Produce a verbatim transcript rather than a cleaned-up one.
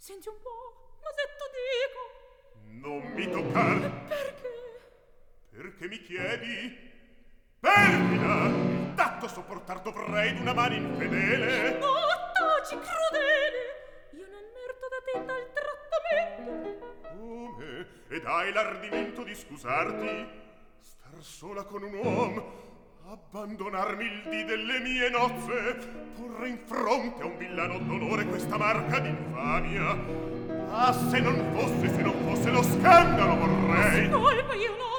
Senti un po', ma se tu dico. Non mi toccar. Perché? Perché mi chiedi? Perfida! Il tatto sopportar dovrei d'una mano infedele. No, taci, crudele! Io non merito da te tal trattamento. Come? Ed hai l'ardimento di scusarti? Star sola con un uomo? Abbandonarmi il dì delle mie nozze? Porre in fronte a un villano d'onore questa marca d'infamia? Ah, se non fosse, se non fosse lo scandalo vorrei! Ascolpa, io no!